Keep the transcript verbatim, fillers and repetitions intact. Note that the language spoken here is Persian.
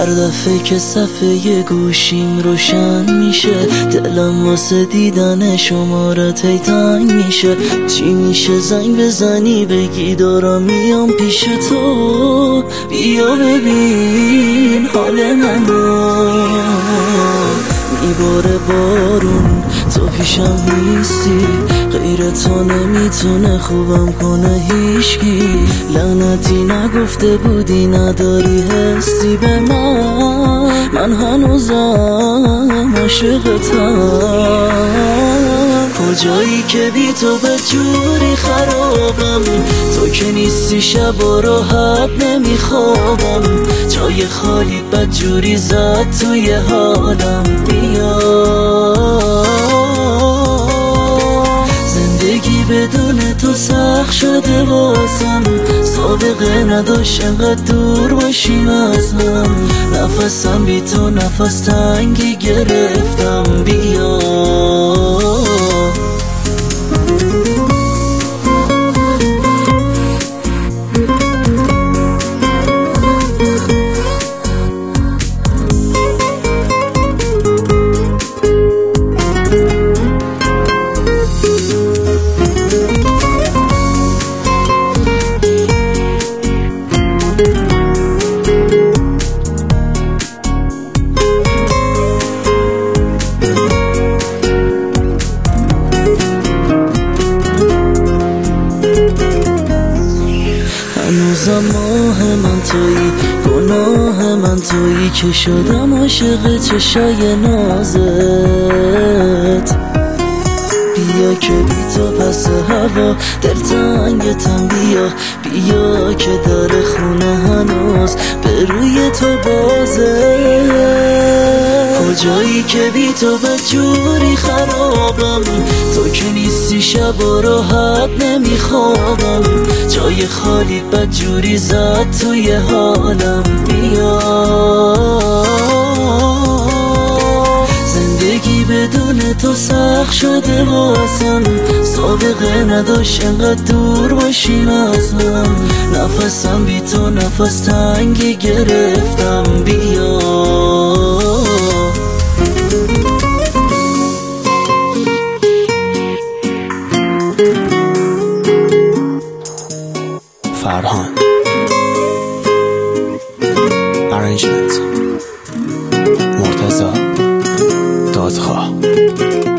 هر دفعه که صفحه گوشیم روشن میشه دلم واسه دیدن شمارت هی تنگ میشه. چی میشه زنگ بزنی بگی دارم میام پیش تو، بیا ببین حال منو. میباره بارون تو پیشم نیستی، غیر تو نمیتونه خوبم کنه هیچکی. لعنتی نگفته بودی نداری حسی به من، من هنوزم عاشقتم. کجایی که بی تو به جوری خرابم، تو که نیستی شب و راحت نمیخوابم. جای خالیت بد جوری زد توی حالم، بیا زندگی بدون تو سخت شده واسم. سابقه نداشت انقدر دور باشیم از هم، نفسم بی تو نفس تنگی گرفتم، بیا هنوزم ماه من تویی، گناه من تویی که شدم عاشق چشای نازت. بیا که بی تو پس هوا دلتنگتم، بیا بیا که در خونه هنوز به روی تو بازه. کجایی که بی تو به جوری خرابم، تو که نیستی شب و راحت نمیخوابم. جای خالیت بد جوری زد توی حالم، بیا زندگی بدون تو سخت شده واسم. سابقه نداشت انقدر دور باشیم از هم، نفسم بی تو نفس تنگی گرفتم، بیا فرهان Arrangement مرتضی دادخواه.